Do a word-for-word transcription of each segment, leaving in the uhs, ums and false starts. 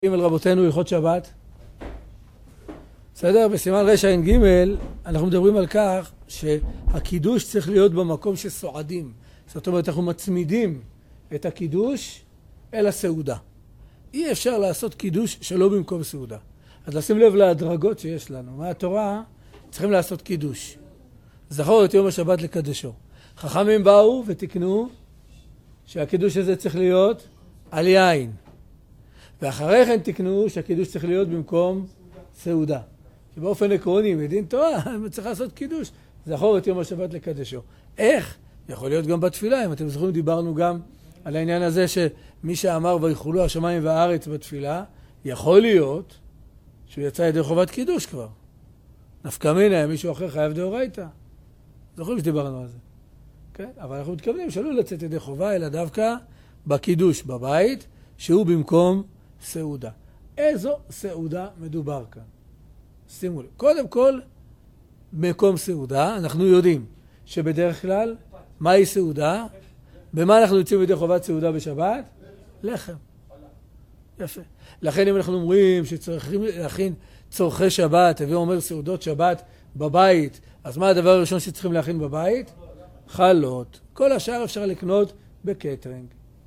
אל רבותינו הלכות שבת. בסדר? בסימן רש"ג אנחנו מדברים על כך שהקידוש צריך להיות במקום שסועדים. זאת אומרת, אנחנו מצמידים את הקידוש אל הסעודה. אי אפשר לעשות קידוש שלא במקום סעודה. אז לשים לב להדרגות שיש לנו. מהתורה צריכים לעשות קידוש. זכור את יום השבת לקדשו. חכמים באו ותקנו שהקידוש הזה צריך להיות על יין. ואחרי כן תקנו שהקידוש צריך להיות במקום סעודה. שבאופן עקרוני, מדין תורה, צריך לעשות קידוש. זכור את יום השבת לקדשו. איך? יכול להיות גם בתפילה. אם אתם זוכרים, דיברנו גם על העניין הזה שמי שאמר ויחולו השמיים והארץ בתפילה, יכול להיות שהוא יצא ידי חובת קידוש כבר. נפקא מינה, מישהו אחר חייב דאורייתא. זוכרים שדיברנו על זה. כן? אבל אנחנו מתכוונים שלא לצאת ידי חובה, אלא דווקא בקידוש בבית, שהוא במקום סעודה. איזו סעודה מדובר כאן? שימו לב. קודם כל, מקום סעודה, אנחנו יודעים שבדרך כלל, מהי סעודה? במה אנחנו יוצאים ידי חובת סעודה בשבת? לחם. יפה. לכן אם אנחנו אומרים שצריכים להכין צורכי שבת, הווי אומר סעודות שבת בבית, אז מה הדבר הראשון שצריכים להכין בבית? חלות. כל השאר אפשר לקנות בקטרינג.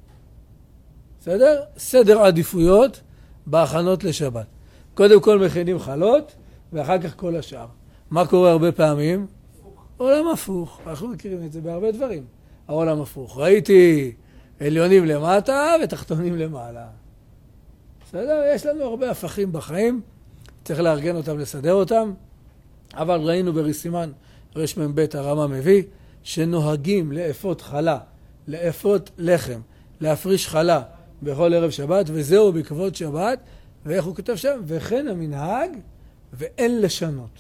בסדר? סדר עדיפויות בהכנות לשבת. קודם כל מכינים חלות, ואחר כך כל השאר. מה קורה הרבה פעמים? עולם הפוך. אנחנו מכירים את זה בהרבה דברים. העולם הפוך. ראיתי עליונים למטה ותחתונים למעלה. בסדר? יש לנו הרבה הפכים בחיים. צריך לארגן אותם, לסדר אותם. אבל ראינו בסימן רמ"ב הרמה מביא, שנוהגים לאפות חלה, לאפות לחם, להפריש חלה בכל ערב שבת, וזהו בכבוד שבת, ואיך הוא כתב שם? וכן המנהג, ואין לשנות.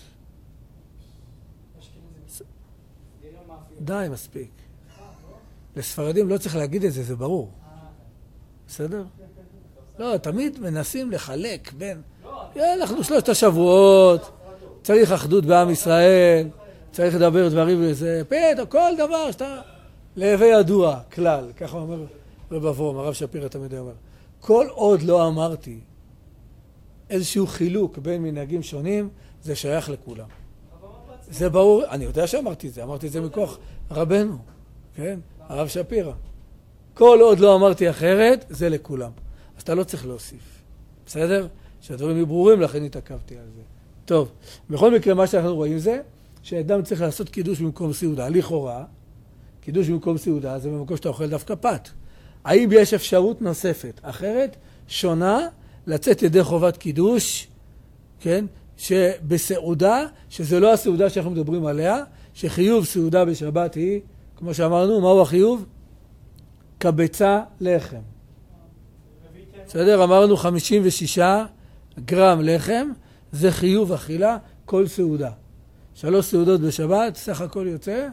די, מספיק. לספרדים לא צריך להגיד את זה, זה ברור. בסדר? לא, תמיד מנסים לחלק בין... אנחנו שלושת השבועות, צריך אחדות בעם ישראל, צריך לדבר דברים וזה, פתאום, כל דבר שאתה... להווה ידוע, כלל, ככה אומר רב אברום, הרב שפירא תמיד אומר. כל עוד לא אמרתי איזשהו חילוק בין מנהגים שונים, זה שייך לכולם. זה ברור, אני יודע שאמרתי את זה, אמרתי את זה מכוח רבנו, כן? הרב שפירא. כל עוד לא אמרתי אחרת, זה לכולם. אז אתה לא צריך להוסיף. בסדר? שהדברים יהיו ברורים, לכן התעכבתי על זה. טוב, בכל מקרה מה שאנחנו רואים זה, שאדם צריך לעשות קידוש במקום סעודה. לכאורה, קידוש במקום סעודה זה במקום שאתה אוכל דווקא פת. האם יש אפשרות נוספת, אחרת, שונה, לצאת ידי חובת קידוש, כן? שבסעודה, שזה לא הסעודה שאנחנו מדברים עליה, שחיוב סעודה בשבת היא, כמו שאמרנו, מהו החיוב? קבצה לחם. בסדר? אמרנו חמישים ושישה גרם לחם, זה חיוב אכילה כל סעודה. שלוש סעודות בשבת, סך הכל יוצא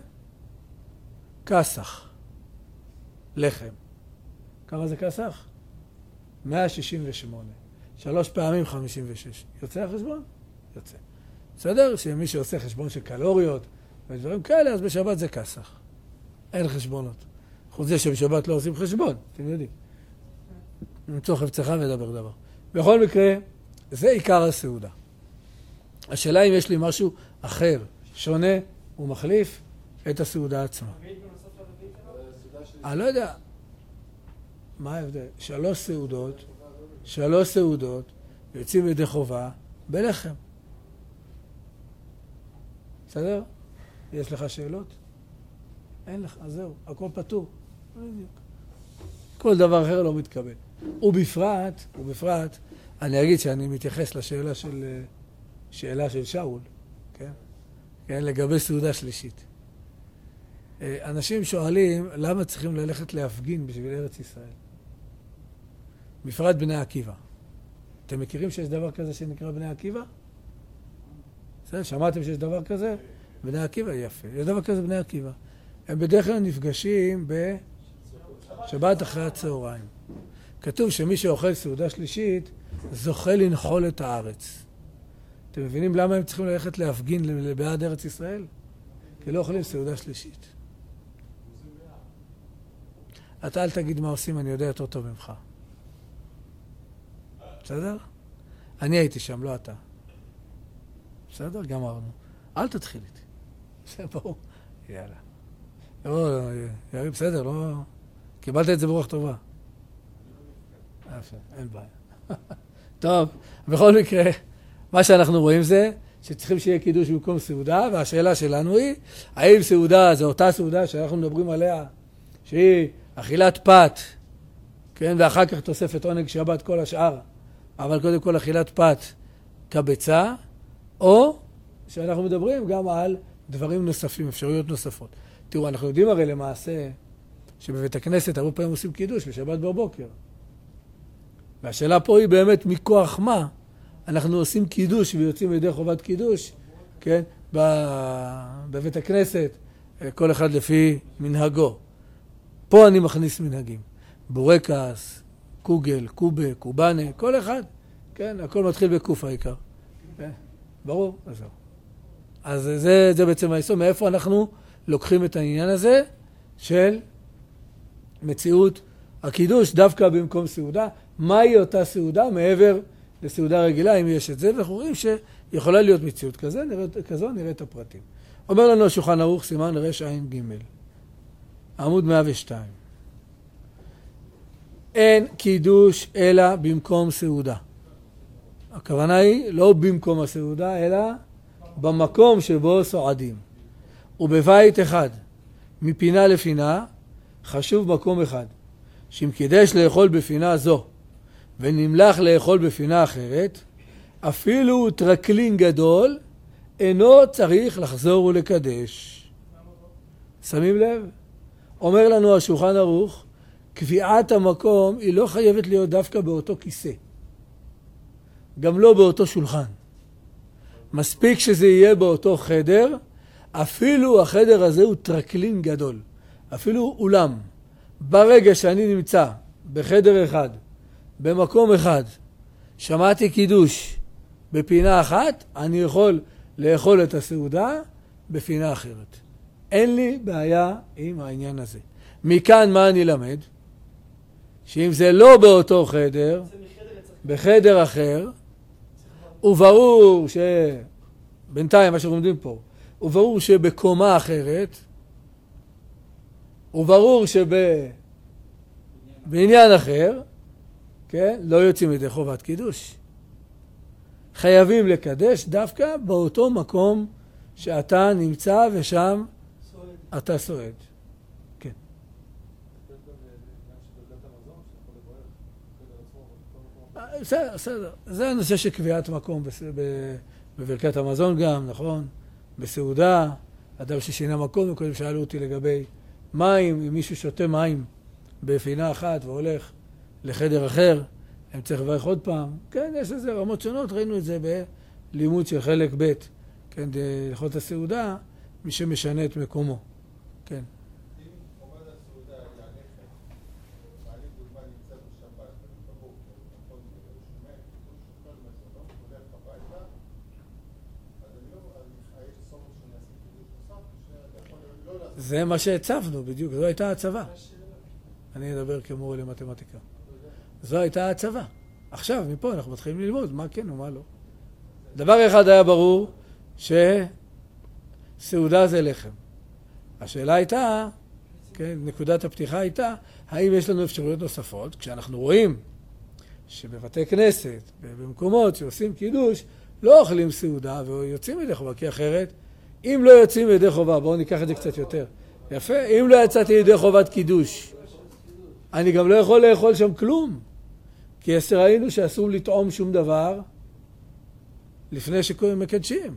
כסח. לחם. כמה זה כסח? מאה שישים ושמונה. שלוש פעמים חמישים ושש. יוצא החשבון? יוצא. בסדר? שמי שעושה חשבון של קלוריות ודברים כאלה, אז בשבת זה כסח. אין חשבונות. חוץ זה שבשבת לא עושים חשבון, אתם יודעים. נמצוא חפצך ודבר דבר. בכל מקרה, זה עיקר הסעודה. השאלה אם יש לי משהו אחר, שונה ומחליף את הסעודה עצמה. אני לא יודע. מה ההבדל? שלוש סעודות, שלוש סעודות, יוצאים ידי חובה בלחם. בסדר? יש לך שאלות? אין לך, אז זהו, הכל פתור. כל דבר אחר לא מתקבל. ובפרט, ובפרט, אני אגיד שאני מתייחס לשאלה של, שאלה של שאול, כן? כן, לגבי סעודה שלישית. אנשים שואלים, למה צריכים ללכת להפגין בשביל ארץ ישראל? בפרט בני עקיבא. אתם מכירים שיש דבר כזה שנקרא בני עקיבא? בסדר, שמעתם שיש דבר כזה? בני עקיבא, יפה. יש דבר כזה בני עקיבא. הם בדרך כלל נפגשים בשבת אחרי הצהריים. כתוב שמי שאוכל סעודה שלישית, זוכה לנחול את הארץ. אתם מבינים למה הם צריכים ללכת להפגין בעד ארץ ישראל? כי לא אוכלים סעודה שלישית. אתה אל תגיד מה עושים, אני יודע יותר טוב ממך. בסדר? אני הייתי שם, לא אתה. בסדר? גמרנו. אל תתחיל איתי. זה ברור. יאללה. לא, יאללה, בסדר, לא... קיבלת את זה ברוח טובה. אין בעיה. טוב, בכל מקרה, מה שאנחנו רואים זה שצריכים שיהיה קידוש במקום סעודה, והשאלה שלנו היא, האם סעודה זה אותה סעודה שאנחנו מדברים עליה, שהיא אכילת פת, כן, ואחר כך תוספת עונג שבת כל השאר, אבל קודם כל אכילת פת כביצה, או שאנחנו מדברים גם על דברים נוספים, אפשרויות נוספות. תראו, אנחנו יודעים הרי למעשה שבבית הכנסת הרבה פעמים עושים קידוש בשבת בבוקר. והשאלה פה היא באמת מכוח מה אנחנו עושים קידוש ויוצאים לידי חובת קידוש, כן, בבית הכנסת, כל אחד לפי מנהגו. פה אני מכניס מנהגים. בורקס, קוגל, קובה, קובנה, כל אחד, כן, הכל מתחיל בקוף העיקר. כן, ברור? אז זהו. אז זה, זה בעצם היסוד, מאיפה אנחנו לוקחים את העניין הזה של מציאות הקידוש דווקא במקום סעודה. מהי אותה סעודה מעבר לסעודה רגילה, אם יש את זה, ואנחנו רואים שיכולה להיות מציאות כזה, נראה, כזו, נראה את הפרטים. אומר לנו השולחן ערוך, סימן רש עין ג' עמוד מאה ושתיים. אין קידוש אלא במקום סעודה. הכוונה היא לא במקום הסעודה, אלא במקום שבו סועדים. ובבית אחד, מפינה לפינה, חשוב מקום אחד, שאם קידש לאכול בפינה זו, ונמלח לאכול בפינה אחרת, אפילו טרקלין גדול, אינו צריך לחזור ולקדש. שמים לב? אומר לנו השולחן ערוך, קביעת המקום היא לא חייבת להיות דווקא באותו כיסא. גם לא באותו שולחן. מספיק שזה יהיה באותו חדר, אפילו החדר הזה הוא טרקלין גדול. אפילו אולם. ברגע שאני נמצא בחדר אחד, במקום אחד, שמעתי קידוש בפינה אחת, אני יכול לאכול את הסעודה בפינה אחרת. אין לי בעיה עם העניין הזה. מכאן מה אני למד? שאם זה לא באותו חדר, בחדר אחר, וברור ש... בינתיים מה שלומדים פה, וברור שבקומה אחרת, וברור שבעניין אחר, כן, לא יוצאים ידי חובת קידוש. חייבים לקדש דווקא באותו מקום שאתה נמצא ושם סועד. אתה סועד. כן. בסדר, בסדר. זה הנושא של קביעת מקום בברכת המזון גם, נכון? בסעודה, אדם ששינה מקום, קודם שאלו אותי לגבי מים, אם מישהו שותה מים בפינה אחת והולך לחדר אחר, הם צריך לברך עוד פעם. כן, יש לזה רמות שונות, ראינו את זה בלימוד של חלק ב', כן, הלכות הסעודה, מי שמשנה את מקומו. כן. אם עומד הסעודה יעניכם, מעלים דוגמה נמצא בשבת, בבוקר, נכון, שומע, שומע מזונות, הולך הביתה, אז אני לא, יש סוף שאני אעשה קידוש נוסף, שאתה יכול לא לעשות. זה מה שהצבנו בדיוק, זו הייתה הצבה. אני אדבר כמורה למתמטיקה. זו הייתה הצבה. עכשיו, מפה אנחנו מתחילים ללמוד מה כן ומה לא. דבר אחד היה ברור, שסעודה זה לחם. השאלה הייתה, כן, נקודת הפתיחה הייתה, האם יש לנו אפשרויות נוספות? כשאנחנו רואים שבבתי כנסת, במקומות שעושים קידוש, לא אוכלים סעודה ויוצאים ידי חובה, כי אחרת, אם לא יוצאים ידי חובה, בואו ניקח את זה קצת יותר. יפה, אם לא יצאתי ידי חובת קידוש, אני גם לא יכול לאכול שם כלום. כי ראינו שאסור לטעום שום דבר לפני שמקדשים.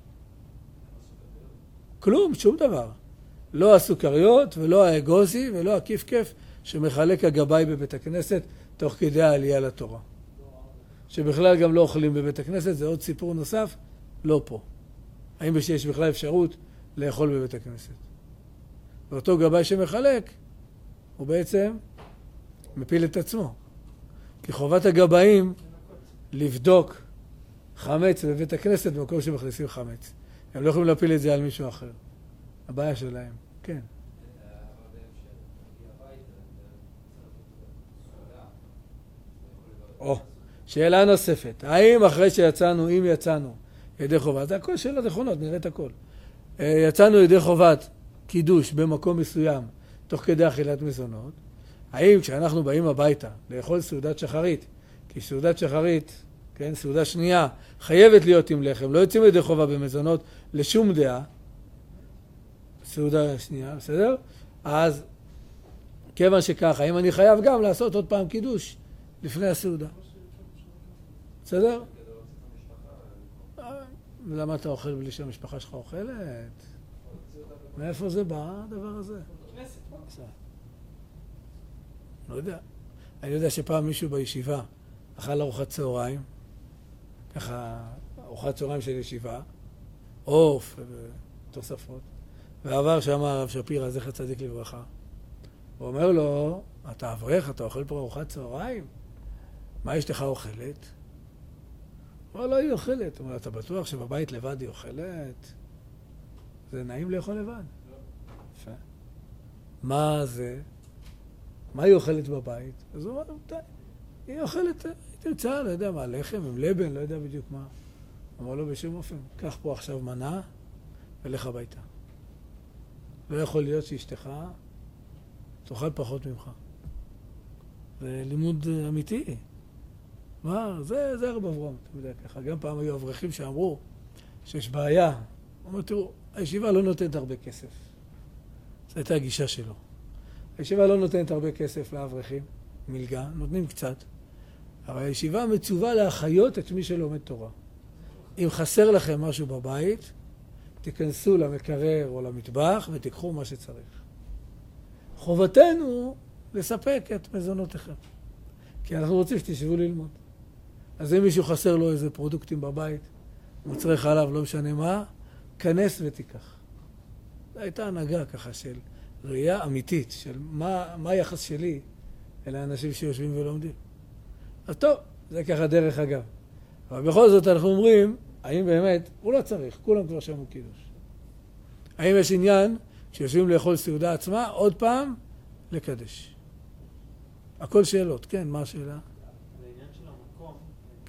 כלום, שום דבר. לא הסוכריות ולא האגוזי ולא הכיף-כיף שמחלק הגבאי בבית הכנסת תוך כדי העלייה לתורה. שבכלל גם לא אוכלים בבית הכנסת, זה עוד סיפור נוסף, לא פה. האם יש בכלל אפשרות לאכול בבית הכנסת. ואותו גבאי שמחלק, הוא בעצם מפיל את עצמו. כי חובת הגבאים לבדוק חמץ בבית הכנסת במקום שמכניסים חמץ. הם לא יכולים להפיל את זה על מישהו אחר. הבעיה שלהם. כן. או, שאלה נוספת, האם אחרי שיצאנו, אם יצאנו ידי חובה, זה הכל שאלות נכונות, נראה את הכל. יצאנו ידי חובת קידוש במקום מסוים, תוך כדי אכילת מזונות, האם כשאנחנו באים הביתה לאכול סעודת שחרית, כי סעודת שחרית, כן, סעודה שנייה, חייבת להיות עם לחם, לא יוצאים ידי חובה במזונות לשום דעה, סעודה שנייה, בסדר? אז כיוון שככה, האם אני חייב גם לעשות עוד פעם קידוש לפני הסעודה? בסדר? למה אתה אוכל בלי שהמשפחה שלך אוכלת? מאיפה זה בא, הדבר הזה? לא יודע. אני יודע שפעם מישהו בישיבה אכל ארוחת צהריים, ככה ארוחת צהריים של ישיבה, עוף ותוספות, ועבר שם הרב שפירא, זכר צדיק לברכה. הוא אומר לו, אתה אברך, אתה אוכל פה ארוחת צהריים? מה אשתך אוכלת? הוא אומר, לא, היא אוכלת. הוא אומר, אתה בטוח שבבית לבד היא אוכלת? זה נעים לאכול לבד. יפה. מה זה? מה היא אוכלת בבית? אז הוא אומר, היא אוכלת, היא תמצא, לא יודע מה, לחם עם לבן, לא יודע בדיוק מה. הוא אומר לו, בשום אופן, קח פה עכשיו מנה ולך הביתה. לא יכול להיות שאשתך תאכל פחות ממך. זה לימוד אמיתי. מה? זה, זה הרב אברהם, אתה יודע ככה. גם פעם היו אברכים שאמרו שיש בעיה. הוא אומר, תראו, הישיבה לא נותנת הרבה כסף. זו הייתה הגישה שלו. הישיבה לא נותנת הרבה כסף לאברכים, מלגה, נותנים קצת. אבל הישיבה מצווה להחיות את מי שלומד תורה. אם חסר לכם משהו בבית, תיכנסו למקרר או למטבח ותיקחו מה שצריך. חובתנו לספק את מזונותיכם. כי אנחנו רוצים שתשבו ללמוד. אז אם מישהו חסר לו איזה פרודוקטים בבית, מוצרי חלב, לא משנה מה, כנס ותיקח. זו הייתה הנהגה ככה של ראייה אמיתית, של מה, מה היחס שלי אל האנשים שיושבים ולומדים. אז טוב, זה ככה דרך אגב. אבל בכל זאת אנחנו אומרים, האם באמת, הוא לא צריך, כולם כבר שמו קידוש. האם יש עניין שיושבים לאכול סעודה עצמה, עוד פעם, לקדש. הכל שאלות, כן, מה השאלה? זה עניין של המקום.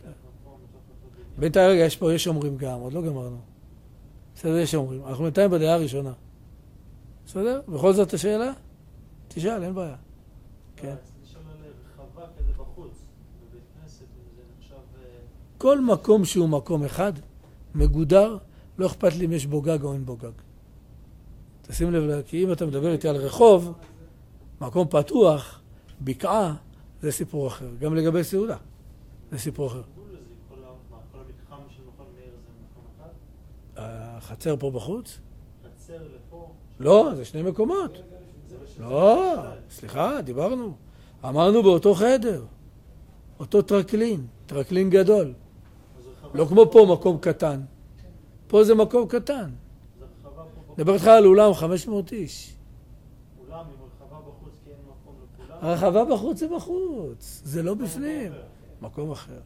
בינתיים רגע, יש פה, יש אומרים גם, עוד לא גמרנו. בסדר, יש אומרים. אנחנו בינתיים בדעה הראשונה. בסדר? בכל זאת השאלה? תשאל, אין בעיה. כן. נשאל על רחבה כזה בחוץ, בבית כנסת, אם זה נחשב... כל מקום שהוא מקום אחד, מגודר, לא אכפת לי אם יש בו גג או אין בו גג. תשים לב, כי אם אתה מדבר איתי על רחוב, מקום פתוח, בקעה, זה סיפור אחר. גם לגבי סעודה, זה סיפור אחר. כל המתחם של מכון מאיר זה מקום אחד? החצר פה בחוץ? חצר לפה? לא, זה שני מקומות. לא, סליחה, דיברנו. אמרנו באותו חדר, אותו טרקלין, טרקלין גדול. לא כמו פה מקום קטן. פה זה מקום קטן. דבר איתך על אולם חמש מאות איש. אולם עם רחבה בחוץ כי אין מקום לכולם? הרחבה בחוץ זה בחוץ, זה לא בפנים. מקום אחר.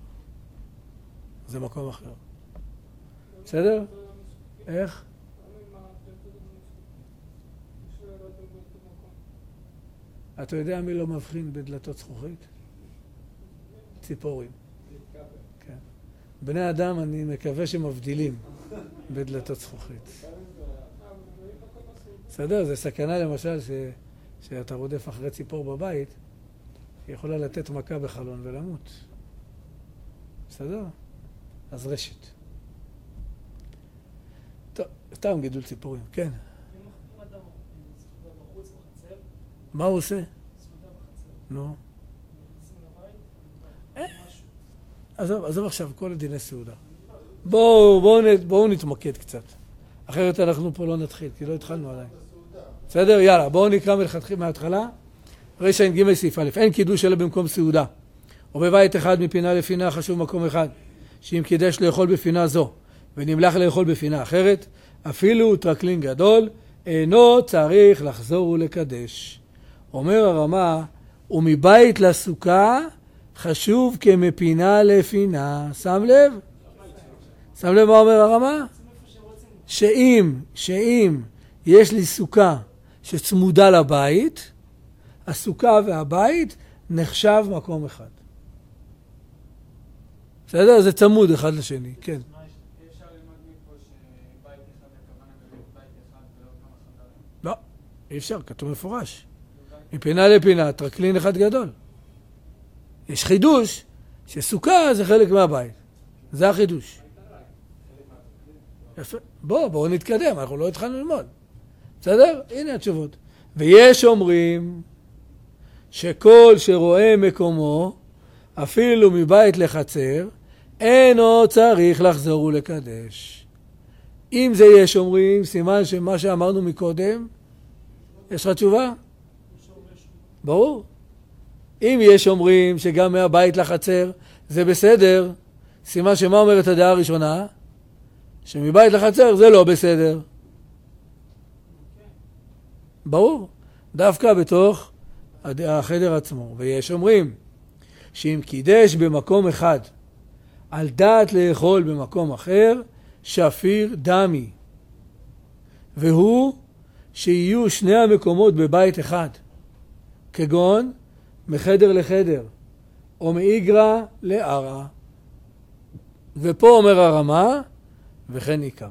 זה מקום אחר. בסדר? איך? אתה יודע מי לא מבחין בדלתות זכוכית? ציפורים. כן. בני אדם אני מקווה שמבדילים בדלתות זכוכית. בסדר? זה סכנה למשל ש... שאתה רודף אחרי ציפור בבית, היא יכולה לתת מכה בחלון ולמות. בסדר? אז רשת. טוב, סתם גידול ציפורים, כן. אם אדם סעודה בחוץ בחצר, מה הוא עושה? סעודה בחצר, נו. נכנסים לבית, משהו. עזוב, עזוב עכשיו כל דיני סעודה. בואו, בואו, בואו נתמקד קצת. אחרת אנחנו פה לא נתחיל, כי לא התחלנו עדיין. בסדר? יאללה, בואו נקרא מלכתחילה מההתחלה. רשע ג' סעיף א', אין קידוש אלא במקום סעודה. או בבית אחד מפינה לפינה חשוב מקום אחד, שאם קידש לאכול בפינה זו, ונמלח לאכול בפינה אחרת, אפילו טרקלין גדול, אינו צריך לחזור ולקדש. אומר הרמה, ומבית לסוכה חשוב כמפינה לפינה. שם לב? שם לב מה אומר הרמה? שאם, שאם יש לי סוכה שצמודה לבית, הסוכה והבית נחשב מקום אחד. בסדר? זה צמוד אחד לשני, כן. אפשר ללמוד מפה שבית אחד הכוונה באמת בית אחד ולא כמה חדרים? לא, אי אפשר, כתוב מפורש. מפינה לפינה, טרקלין אחד גדול. יש חידוש שסוכה זה חלק מהבית. זה החידוש. יפה. בוא, בואו נתקדם, אנחנו לא התחלנו ללמוד. בסדר? הנה התשובות. ויש אומרים שכל שרואה מקומו, אפילו מבית לחצר, אינו צריך לחזור ולקדש. אם זה יש אומרים, סימן שמה שאמרנו מקודם, יש לך תשובה? ברור. אם יש אומרים שגם מהבית לחצר זה בסדר, סימן שמה אומרת הדעה הראשונה? שמבית לחצר זה לא בסדר. ברור. דווקא בתוך החדר עצמו. ויש אומרים שאם קידש במקום אחד על דעת לאכול במקום אחר, שפיר דמי. והוא שיהיו שני המקומות בבית אחד, כגון מחדר לחדר, או מאיגרא לארעא. ופה אומר הרמה, וכן עיקר.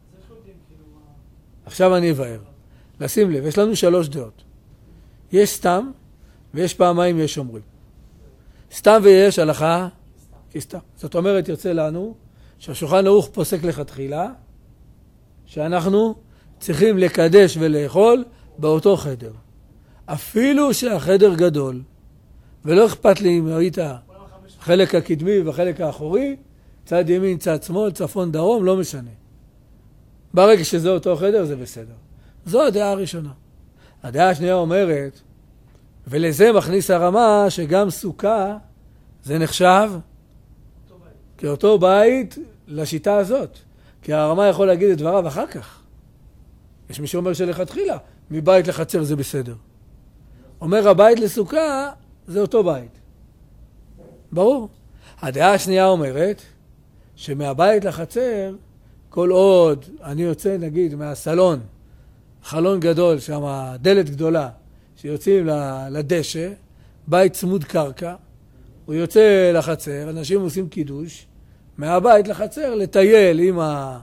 עכשיו אני אבאר. לשים לב, יש לנו שלוש דעות. יש סתם, ויש פעמיים יש אומרים. סתם ויש הלכה, כי סתם. זאת אומרת, יוצא לנו, שהשולחן ערוך פוסק לכתחילה, שאנחנו צריכים לקדש ולאכול באותו חדר. אפילו שהחדר גדול, ולא אכפת לי אם היית החלק הקדמי והחלק האחורי, צד ימין, צד שמאל, צפון, דרום, לא משנה. ברגע שזה אותו חדר, זה בסדר. זו הדעה הראשונה. הדעה השנייה אומרת, ולזה מכניס הרמה שגם סוכה זה נחשב כאותו בית לשיטה הזאת. כי הרמה יכול להגיד את דבריו אחר כך. יש מי שאומר שלכתחילה, מבית לחצר זה בסדר. אומר הבית לסוכה זה אותו בית. ברור. הדעה השנייה אומרת שמהבית לחצר, כל עוד אני יוצא נגיד מהסלון, חלון גדול, שם דלת גדולה, שיוצאים לדשא, בית צמוד קרקע, הוא יוצא לחצר, אנשים עושים קידוש, מהבית לחצר לטייל עם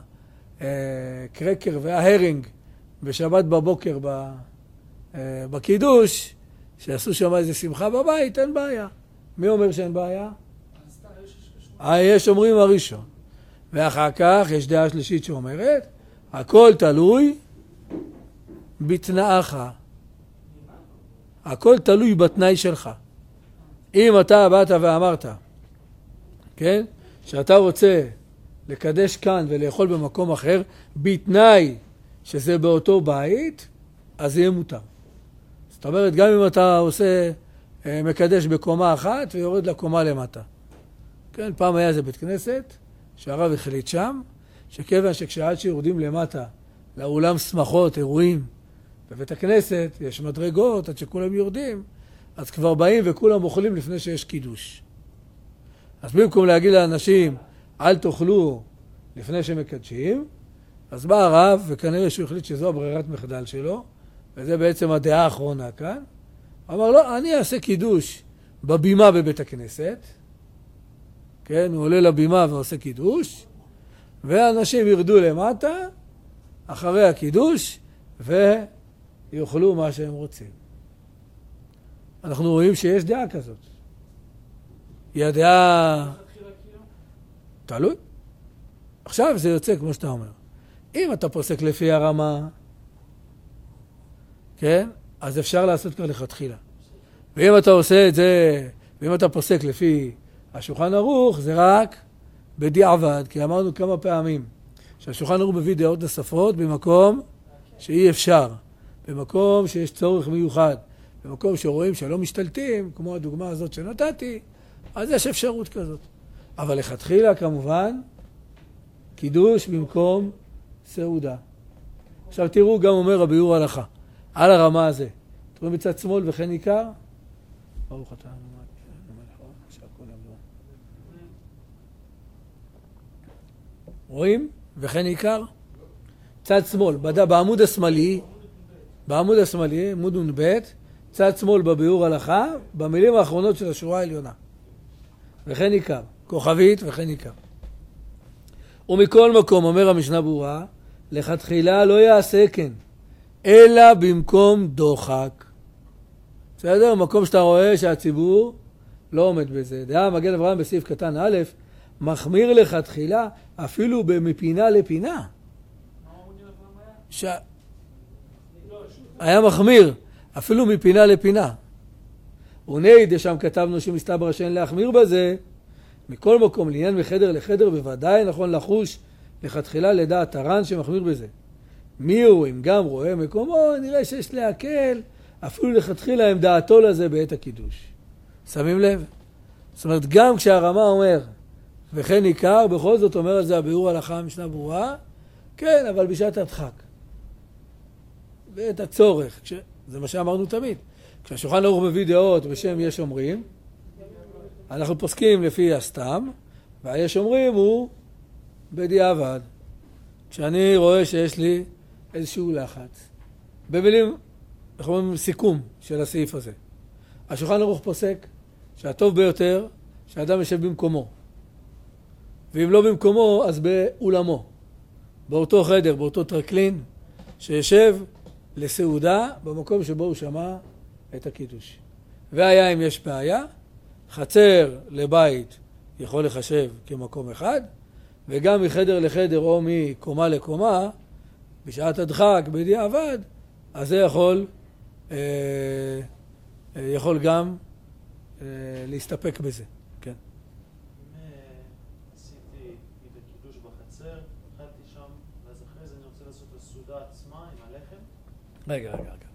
הקרקר וההרינג בשבת בבוקר בקידוש, שיעשו שם איזה שמחה בבית, אין בעיה. מי אומר שאין בעיה? יש אומרים הראשון. ואחר כך יש דעה שלישית שאומרת, הכל תלוי בתנאך. הכל תלוי בתנאי שלך. אם אתה באת ואמרת, כן, שאתה רוצה לקדש כאן ולאכול במקום אחר, בתנאי שזה באותו בית, אז יהיה מותר. זאת אומרת, גם אם אתה עושה, מקדש בקומה אחת ויורד לקומה למטה. כן, פעם היה זה בית כנסת, שהרב החליט שם, שכיוון שכשעד שיורדים למטה, לאולם שמחות, אירועים, בבית הכנסת יש מדרגות, עד שכולם יורדים, אז כבר באים וכולם אוכלים לפני שיש קידוש. אז במקום להגיד לאנשים, אל תאכלו לפני שמקדשים, אז בא הרב, וכנראה שהוא החליט שזו הברירת מחדל שלו, וזה בעצם הדעה האחרונה כאן, אמר לא, אני אעשה קידוש בבימה בבית הכנסת, כן, הוא עולה לבימה ועושה קידוש, ואנשים ירדו למטה, אחרי הקידוש, ויאכלו מה שהם רוצים. אנחנו רואים שיש דעה כזאת. היא הדעה... תלוי. עכשיו זה יוצא כמו שאתה אומר. אם אתה פוסק לפי הרמה, כן, אז אפשר לעשות כבר לכתחילה. ואם אתה עושה את זה, ואם אתה פוסק לפי השולחן ערוך, זה רק בדיעבד, כי אמרנו כמה פעמים שהשולחן ערוך מביא דעות נוספות במקום שאי אפשר, במקום שיש צורך מיוחד, במקום שרואים שלא משתלטים, כמו הדוגמה הזאת שנתתי, אז יש אפשרות כזאת. אבל לכתחילה כמובן, קידוש במקום סעודה. עכשיו תראו, גם אומר הביאור הלכה, על הרמה הזה. תראו מצד שמאל וכן עיקר. ברוך אתה. רואים? וכן עיקר. צד שמאל, בעמוד השמאלי, בעמוד השמאלי, עמוד נ"ב, צד שמאל בביאור הלכה, במילים האחרונות של השורה העליונה. וכן עיקר. כוכבית וכן ניכר. ומכל מקום, אומר המשנה ברורה, לכתחילה לא יעשה כן, אלא במקום דוחק. בסדר? מקום שאתה רואה שהציבור לא עומד בזה. דעה מגן אברהם בסעיף קטן א', מחמיר לכתחילה אפילו מפינה לפינה. ש... היה מחמיר אפילו מפינה לפינה. ונהי שם כתבנו שמסתבר שאין להחמיר בזה. מכל מקום, לעניין מחדר לחדר, בוודאי נכון לחוש לכתחילה לדעת הר"ן שמחמיר בזה. מי הוא, אם גם רואה מקומו, נראה שיש להקל, אפילו לכתחילה עם דעתו לזה בעת הקידוש. שמים לב? זאת אומרת, גם כשהרמה אומר, וכן ניכר, בכל זאת אומר על זה הביאור הלכה משנה ברורה, כן, אבל בשעת הדחק. ואת הצורך, כש... זה מה שאמרנו תמיד. כשהשולחן ערוך מביא דעות בשם יש אומרים, אנחנו פוסקים לפי הסתם, והיש אומרים הוא בדיעבד. כשאני רואה שיש לי איזשהו לחץ. במילים, אנחנו אומרים סיכום של הסעיף הזה. השולחן ערוך פוסק שהטוב ביותר שהאדם ישב במקומו. ואם לא במקומו, אז באולמו. באותו חדר, באותו טרקלין, שישב לסעודה במקום שבו הוא שמע את הקידוש. והיה אם יש בעיה, חצר לבית יכול לחשב כמקום אחד, וגם מחדר לחדר או מקומה לקומה, בשעת הדחק, בדיעבד, אז זה יכול, אה, יכול גם אה, להסתפק בזה. כן. אם עשיתי את הקידוש בחצר, התחלתי שם, ואז אחרי זה אני רוצה לעשות את הסעודה עצמה עם הלחם? רגע, רגע, רגע.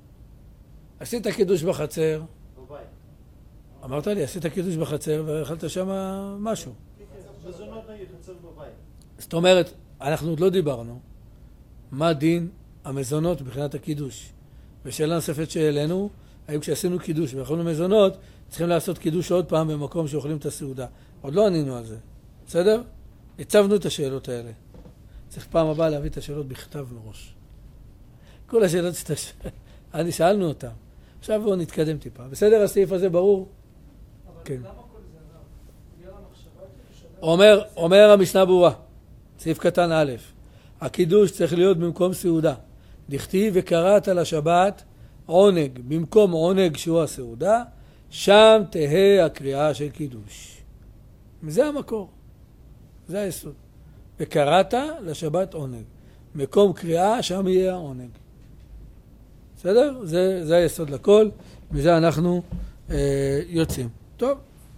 עשית קידוש בחצר, בבית. אמרת לי, עשית קידוש בחצר ואכלת שם משהו. מזונות נגיד, חצר בבית. זאת אומרת, אנחנו עוד לא דיברנו מה דין המזונות מבחינת הקידוש. ושאלה נוספת שאלינו, האם כשעשינו קידוש ואכלנו מזונות, צריכים לעשות קידוש עוד פעם במקום שאוכלים את הסעודה. עוד לא ענינו על זה. בסדר? הצבנו את השאלות האלה. צריך פעם הבאה להביא את השאלות בכתב מראש. כל השאלות שאתה אני שאלנו אותם. עכשיו בואו נתקדם טיפה. בסדר, הסעיף הזה ברור? אבל כן. למה כל זה הרב? בגלל המחשבה שאדם... אומר, אומר המשנה ברורה, סעיף קטן א', הקידוש צריך להיות במקום סעודה. דכתיב וקראת לשבת עונג, במקום עונג שהוא הסעודה, שם תהא הקריאה של קידוש. זה המקור. זה היסוד. וקראת לשבת עונג. מקום קריאה, שם יהיה העונג. בסדר? זה, זה היסוד לכל. מזה אנחנו אה, יוצאים. טוב.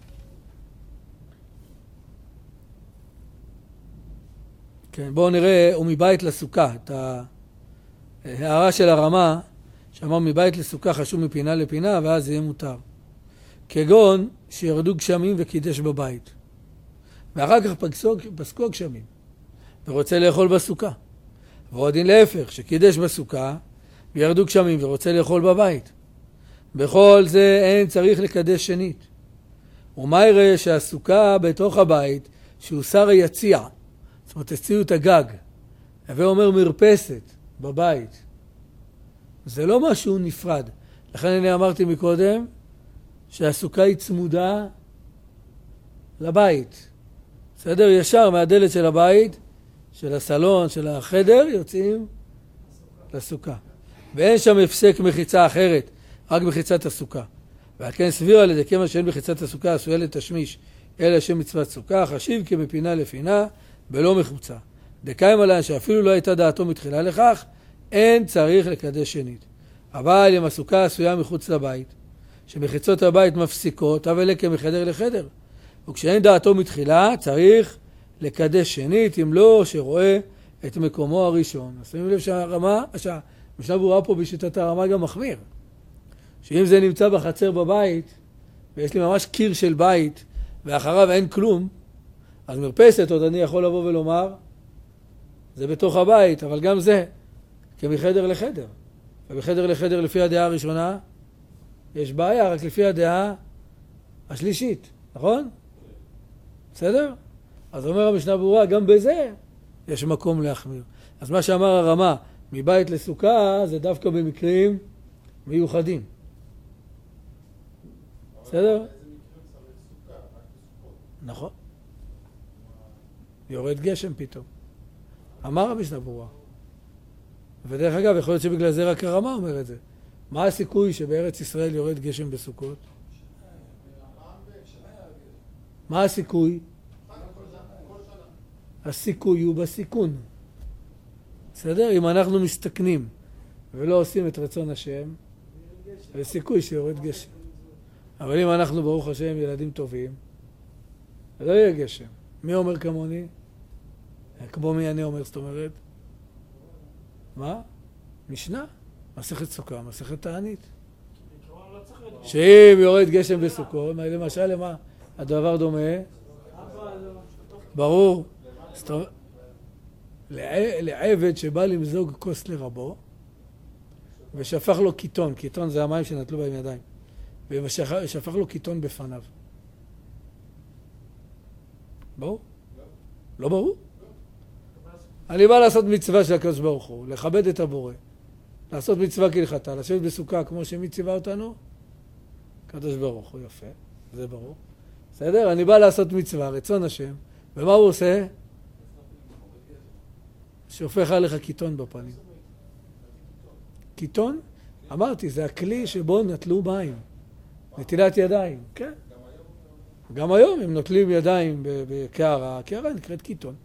כן, בואו נראה, ומבית לסוכה, את ההערה של הרמה, שאמר מבית לסוכה חשוב מפינה לפינה, ואז זה יהיה מותר. כגון שירדו גשמים וקידש בבית. ואחר כך פסקו, פסקו גשמים, ורוצה לאכול בסוכה. ועוד דין להפך, שקידש בסוכה, וירדו גשמים ורוצה לאכול בבית. בכל זה אין צריך לקדש שנית. ומה יראה שהסוכה בתוך הבית, שהוא שר היציע, זאת אומרת, הציעו את הגג, הווה אומר מרפסת בבית. זה לא משהו נפרד. לכן אני אמרתי מקודם, שהסוכה היא צמודה לבית. בסדר? ישר מהדלת של הבית, של הסלון, של החדר, יוצאים לסוכה. ואין שם הפסק מחיצה אחרת, רק מחיצת הסוכה. ועל כן סביר על ידי כמה שאין מחיצת הסוכה עשויה לתשמיש, אלא שם מצוות סוכה, חשיב כמפינה לפינה, בלא מחוצה. דקיים עליהם שאפילו לא הייתה דעתו מתחילה לכך, אין צריך לקדש שנית. אבל אם הסוכה עשויה מחוץ לבית, שמחיצות הבית מפסיקות, אבל אלה כמחדר לחדר. וכשאין דעתו מתחילה, צריך לקדש שנית, אם לא שרואה את מקומו הראשון. אז שמים לב שהרמה, שהמשנה ברורה פה בשיטת הרמה גם מחמיר. שאם זה נמצא בחצר בבית, ויש לי ממש קיר של בית, ואחריו אין כלום, אז מרפסת עוד אני יכול לבוא ולומר, זה בתוך הבית, אבל גם זה, כמחדר לחדר. ובחדר לחדר לפי הדעה הראשונה, יש בעיה, רק לפי הדעה השלישית, נכון? בסדר? אז אומר המשנה ברורה, גם בזה יש מקום להחמיר. אז מה שאמר הרמה, מבית לסוכה, זה דווקא במקרים מיוחדים. בסדר? איזה מקרים צריך סוכה, רק בסוכות. נכון. יורד גשם פתאום. אמר המשנה ברורה. ודרך אגב, יכול להיות שבגלל זה רק הרמה אומר את זה. מה הסיכוי שבארץ ישראל יורד גשם בסוכות? מה הסיכוי? הסיכוי הוא בסיכון. בסדר? אם אנחנו מסתכנים ולא עושים את רצון השם, יש סיכוי שיורד גשם. אבל אם אנחנו ברוך השם ילדים טובים, לא יהיה גשם. מי אומר כמוני? כמו מי אני אומר, זאת אומרת? מה? משנה? מסכת סוכה, מסכת תענית. שאם יורד גשם בסוכות, למשל למה? הדבר דומה? ברור. לעבד שבא למזוג כוס לרבו, ושפך לו קיטון, קיטון זה המים שנטלו בהם ידיים, ושפך לו קיטון בפניו. ברור? לא ברור? אני בא לעשות מצווה של הקדוש ברוך הוא, לכבד את הבורא, לעשות מצווה כהלכתה, לשבת בסוכה כמו שמי ציווה אותנו, הקדוש ברוך הוא, יפה, זה ברור. בסדר? אני בא לעשות מצווה, רצון השם, ומה הוא עושה? שופך עליך קיטון בפנים. קיטון? אמרתי, זה הכלי שבו נטלו מים. נטילת ידיים, כן. גם היום הם נוטלים ידיים בקערה, הקערה נקראת קיטון.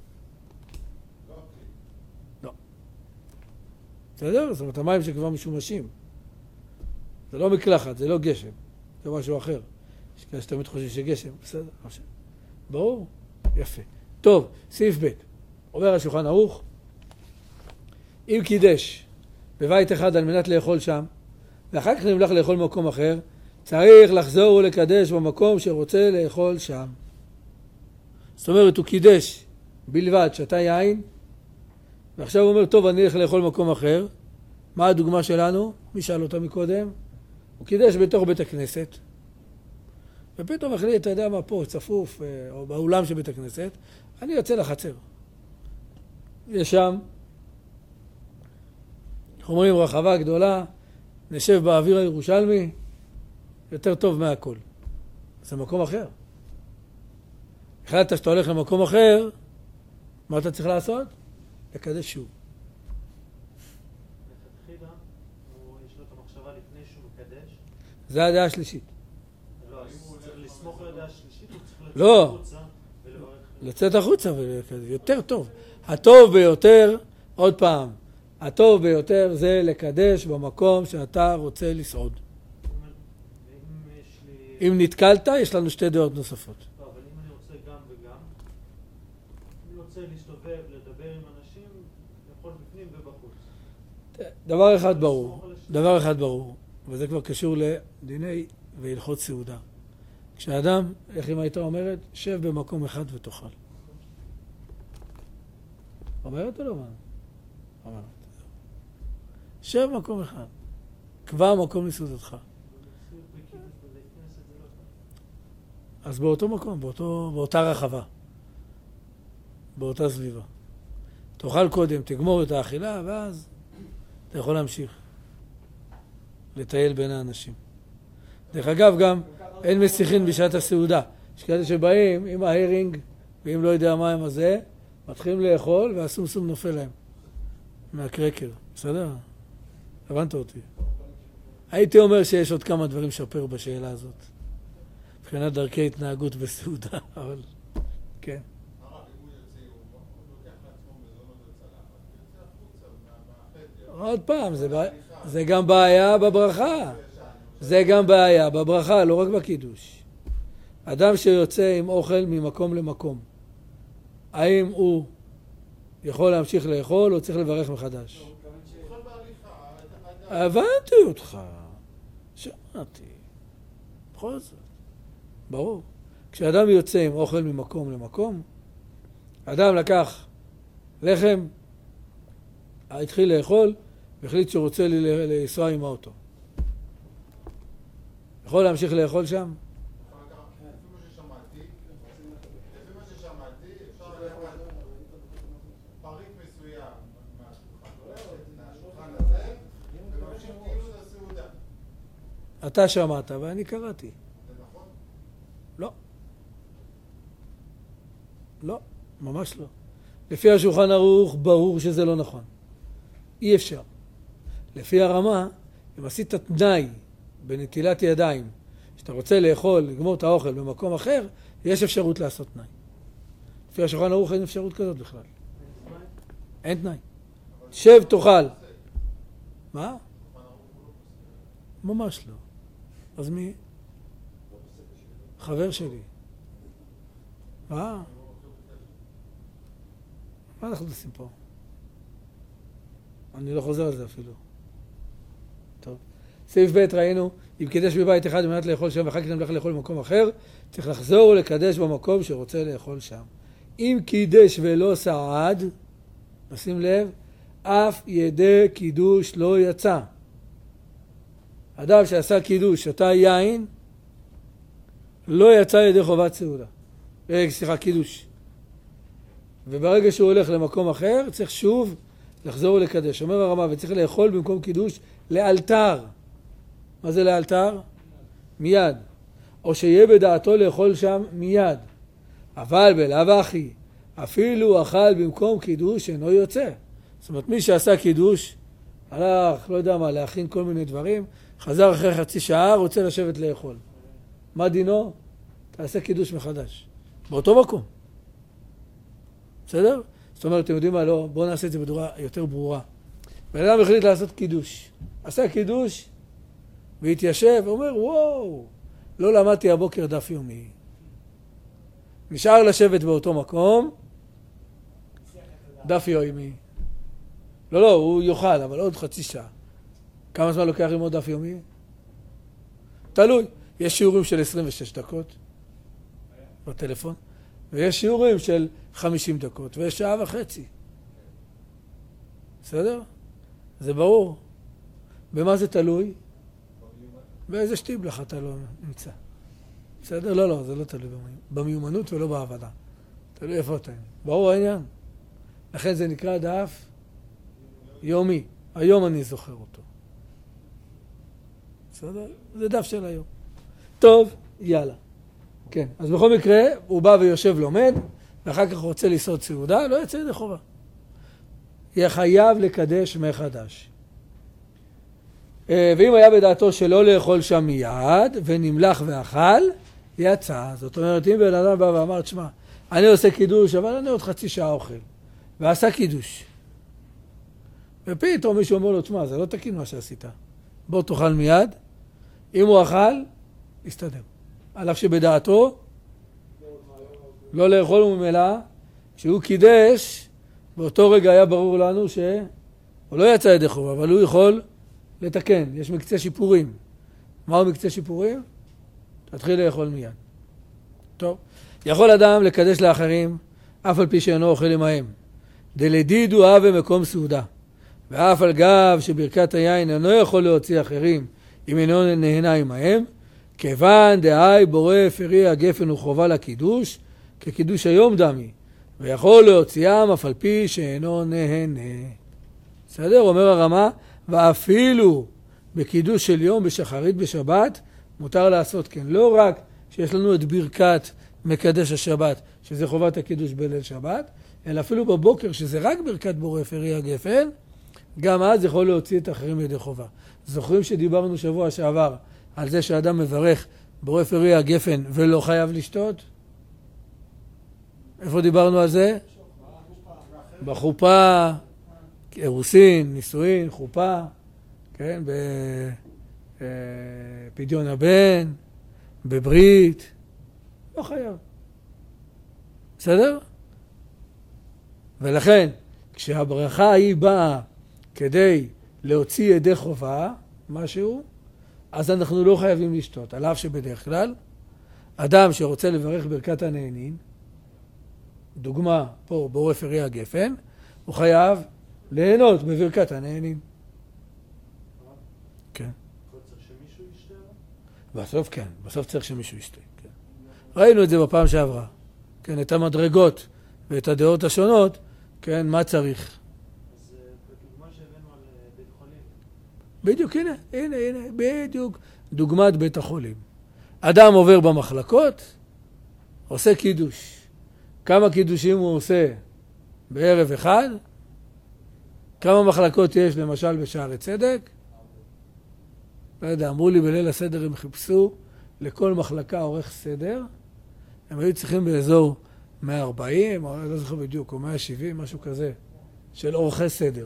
לא. בסדר? זאת אומרת, המים שכבר משומשים. זה לא מקלחת, זה לא גשם. זה משהו אחר. יש כאלה שתמיד חושבים שגשם. בסדר? ברור? יפה. טוב, סעיף ב' עובר השולחן ערוך. אם קידש בבית אחד על מנת לאכול שם, ואחר כך נמלך לאכול במקום אחר, צריך לחזור ולקדש במקום שרוצה לאכול שם. זאת אומרת, הוא קידש בלבד, שתה יין, ועכשיו הוא אומר, טוב, אני אלך לאכול במקום אחר. מה הדוגמה שלנו? מי שאל אותה מקודם? הוא קידש בתוך בית הכנסת, ופתאום החליט, אתה יודע מה פה, צפוף, או באולם של בית הכנסת, אני יוצא לחצר. יש שם, אנחנו אומרים, רחבה גדולה, נשב באוויר הירושלמי, יותר טוב מהכל. זה מקום אחר. החלטת שאתה הולך למקום אחר, מה אתה צריך לעשות? לקדש שוב. בתחילה, יש לו את המחשבה לפני שהוא מקדש. זה הדעה השלישית. לא, הוא צריך לסמוך על הדעה השלישית, הוא צריך לצאת לא. החוצה ולברך. לצאת החוצה, יותר טוב. הטוב ביותר, עוד פעם, הטוב ביותר זה לקדש במקום שאתה רוצה לסעוד. אם יש לי... אם נתקלת, יש לנו שתי דעות נוספות. לא, אבל אם אני רוצה גם וגם, אני רוצה להסתובב, לדבר עם אנשים, לאכול בפנים ובחוץ. דבר אחד ברור, דבר אחד ברור, וזה כבר קשור לדיני והלכות סעודה. כשאדם, איך אמא הייתה אומרת, שב במקום אחד ותאכל. אומרת או לא מה? אומרת. שב במקום אחד. קבע מקום לסעודתך. אז באותו מקום, באותו, באותה רחבה, באותה סביבה. תאכל קודם, תגמור את האכילה, ואז אתה יכול להמשיך לטייל בין האנשים. דרך אגב, גם אין מסיחין בשעת הסעודה. יש כאלה שבאים עם ההרינג, ואם לא יודע מה הם הזה, מתחילים לאכול והסומסום נופל להם מהקרקר. בסדר? הבנת אותי. הייתי אומר שיש עוד כמה דברים לשפר בשאלה הזאת. מבחינת דרכי התנהגות בסעודה, אבל כן. הרב, אם הוא יוצא, הוא לוקח לעצמו מזונות וצלחת, ויוצא החוצה מהחדר. עוד פעם, זה, בע... זה גם בעיה בברכה. זה גם בעיה בברכה, לא רק בקידוש. אדם שיוצא עם אוכל ממקום למקום, האם הוא יכול להמשיך לאכול או צריך לברך מחדש? הבנתי אותך. שמעתי. בכל זאת. ברור. כשאדם יוצא עם אוכל ממקום למקום, אדם לקח לחם, התחיל לאכול, והחליט שהוא רוצה לנסוע עם האוטו. יכול להמשיך לאכול שם? לפי מה ששמעתי, לפי מה ששמעתי, אפשר לקחת פריט מסוים מהשולחן הזה, וממשיך כאילו את הסעודה. אתה שמעת ואני קראתי. זה נכון? לא. לא. ממש לא. לפי השולחן ערוך ברור שזה לא נכון. אי אפשר. לפי הרמה, אם עשית תנאי בנטילת ידיים, שאתה רוצה לאכול, לגמור את האוכל במקום אחר, יש אפשרות לעשות תנאי. לפי השולחן ערוך אין אפשרות כזאת בכלל. אין תנאי. שב תאכל. מה? ממש לא. אז מי? חבר שלי. מה? מה אנחנו עושים פה? אני לא חוזר על זה אפילו. טוב. סעיף ב' ראינו, אם קידש בבית אחד במנת לאכול שם ואחר כך נמלך לאכול במקום אחר, צריך לחזור ולקדש במקום שרוצה לאכול שם. אם קידש ולא סעד, נשים לב, אף ידי קידוש לא יצא. אדם שעשה קידוש, שתה יין, לא יצא ידי חובת סעודה. סליחה, קידוש. וברגע שהוא הולך למקום אחר, צריך שוב לחזור ולקדש. אומר הרמה, וצריך לאכול במקום קידוש לאלתר. מה זה לאלתר? מיד. או שיהיה בדעתו לאכול שם מיד. אבל בלאו הכי, אפילו אכל במקום קידוש אינו יוצא. זאת אומרת, מי שעשה קידוש, הלך, לא יודע מה, להכין כל מיני דברים, חזר אחרי חצי שעה, רוצה לשבת לאכול. מה דינו? תעשה קידוש מחדש. באותו מקום. בסדר? זאת אומרת, אתם יודעים מה? לא, בואו נעשה את זה בדורה יותר ברורה. בן אדם החליט לעשות קידוש. עשה קידוש, והתיישב, ואומר, וואו, לא למדתי הבוקר דף יומי. נשאר לשבת באותו מקום, דף יומי. לא, לא, הוא יאכל, אבל עוד חצי שעה. כמה זמן לוקח ללמוד דף יומי? תלוי. יש שיעורים של עשרים ושש דקות בטלפון, ויש שיעורים של חמישים דקות, ויש שעה וחצי. בסדר? זה ברור. במה זה תלוי? באיזה שטיבלך אתה לא נמצא. בסדר? לא, לא, זה לא תלוי במיומנות ולא בעבודה. תלוי איפה אתה. ברור העניין. לכן זה נקרא דף יומי. היום אני זוכר אותו. בסדר? זה דף של היום. טוב, יאללה. כן, אז בכל מקרה, הוא בא ויושב לומד, ואחר כך רוצה לסעוד סעודה, לא יצא ידי חובה. יהיה חייב לקדש מחדש. ואם היה בדעתו שלא לאכול שם מיד, ונמלח ואכל, יצא. זאת אומרת, אם בן אדם בא ואמר, תשמע, אני עושה קידוש, אבל אני עוד חצי שעה אוכל. ועשה קידוש. ופתאום מישהו אומר לו, תשמע, זה לא תקין מה שעשית. בוא תאכל מיד. אם הוא אכל, יסתדר. על אף שבדעתו, לא לאכול ממילא, שהוא קידש, באותו רגע היה ברור לנו שהוא לא יצא ידי חובה, אבל הוא יכול לתקן. יש מקצה שיפורים. מהו מקצה שיפורים? תתחיל לאכול מיד. טוב. יכול אדם לקדש לאחרים, אף על פי שאינו אוכל עמהם. דלדידו אהבה מקום סעודה. ואף על גב שברכת היין אינו יכול להוציא אחרים, אם אינו נהנה עמהם, כיוון דהי בורא פרי הגפן וחובה לקידוש, כקידוש היום דמי, ויכול להוציאם אף על פי שאינו נהנה. בסדר? אומר הרמה, ואפילו בקידוש של יום בשחרית בשבת, מותר לעשות כן. לא רק שיש לנו את ברכת מקדש השבת, שזה חובת הקידוש בליל שבת, אלא אפילו בבוקר, שזה רק ברכת בורא פרי הגפן, גם אז יכול להוציא את האחרים ידי חובה. זוכרים שדיברנו שבוע שעבר על זה שאדם מברך בורא פרי הגפן ולא חייב לשתות? איפה דיברנו על זה? בחופה, אירוסין, נישואין, חופה, כן, בפדיון הבן, בברית, לא חייב. בסדר? ולכן, כשהברכה היא באה כדי להוציא ידי חובה, משהו, אז אנחנו לא חייבים לשתות. על אף שבדרך כלל, אדם שרוצה לברך ברכת הנהנין, דוגמה פה בורא פרי הגפן, הוא חייב ליהנות בברכת הנהנין. כן. צריך שמישהו ישתה? בסוף כן, בסוף צריך שמישהו ישתה. כן. ראינו את זה בפעם שעברה. כן, את המדרגות ואת הדעות השונות, כן, מה צריך? אז בדוגמה שהבאנו על בית חולים. בדיוק, הנה, הנה, הנה, בדיוק, דוגמת בית החולים. אדם עובר במחלקות, עושה קידוש. כמה קידושים הוא עושה בערב אחד? כמה מחלקות יש למשל בשערי צדק? לא יודע, אמרו לי בליל הסדר הם חיפשו לכל מחלקה עורך סדר, הם היו צריכים באזור מאה וארבעים, או לא זוכר בדיוק, או מאה ושבעים, משהו כזה, של עורכי סדר.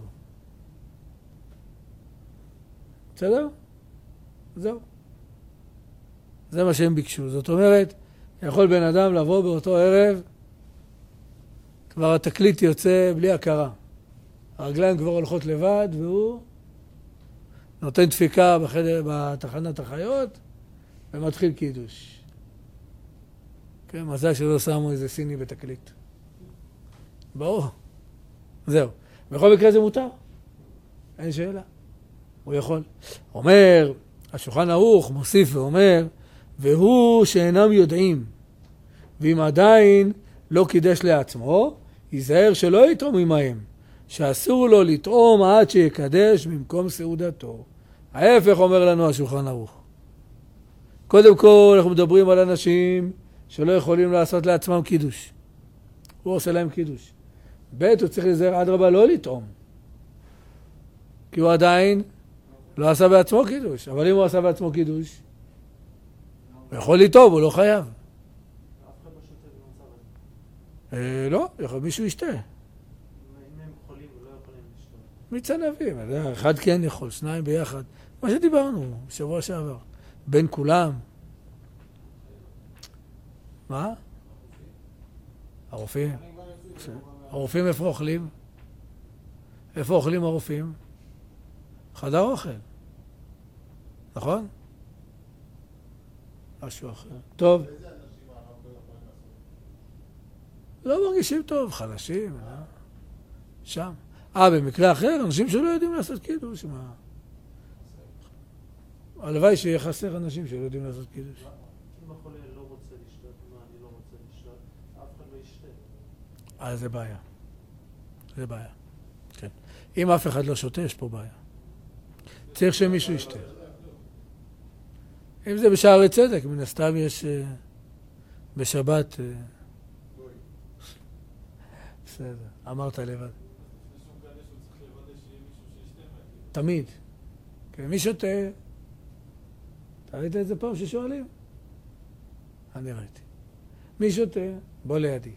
בסדר? זהו. זה מה שהם ביקשו. זאת אומרת, יכול בן אדם לבוא באותו ערב, כבר התקליט יוצא בלי הכרה. הרגליים כבר הולכות לבד, והוא נותן דפיקה בחדר, בתחנת החיות, ומתחיל קידוש. כן, מזל שלא שמו איזה סיני בתקליט. ברור. זהו. בכל מקרה זה מותר. אין שאלה. הוא יכול. אומר, השולחן ערוך מוסיף ואומר, והוא שאינם יודעים, ואם עדיין לא קידש לעצמו, ייזהר שלא יתרום עמהם, שאסור לו לתרום עד שיקדש במקום סעודתו. ההפך אומר לנו השולחן ערוך. קודם כל אנחנו מדברים על אנשים שלא יכולים לעשות לעצמם קידוש. הוא עושה להם קידוש. ב' הוא צריך להיזהר עד רבה לא לתרום. כי הוא עדיין לא עשה בעצמו קידוש. אבל אם הוא עשה בעצמו קידוש, הוא יכול לתרום, הוא לא חייב. אף אחד לא שותה במצב הזה. אה, לא, יכול מישהו ישתה. אם הם חולים ולא יכולים לשתות. מצנבים, אחד כן יכול, שניים ביחד. מה שדיברנו בשבוע שעבר. בין כולם. מה? הרופאים. הרופאים איפה אוכלים? איפה אוכלים הרופאים? חדר אוכל. נכון? משהו אחר. טוב. איזה אנשים הרב לא יכולים לעשות? לא מרגישים טוב, חלשים. אה? שם. אה, במקרה אחר, אנשים שלא יודעים לעשות קידוש. מה? הלוואי שיהיה חסר אנשים שלא יודעים לעשות קידוש. אם החולה לא רוצה לשתות, מה אני לא רוצה לשתות, אף אחד לא ישתה. אה, זה בעיה. זה בעיה. כן. אם אף אחד לא שותה, יש פה בעיה. צריך שמישהו ישתה. אם זה בשערי צדק, מן הסתם יש uh, בשבת... Uh, בסדר, אמרת לבד. תמיד. כן, מי שותה? אתה ראית את זה פעם ששואלים? אני ראיתי. מי שותה? בוא לידי.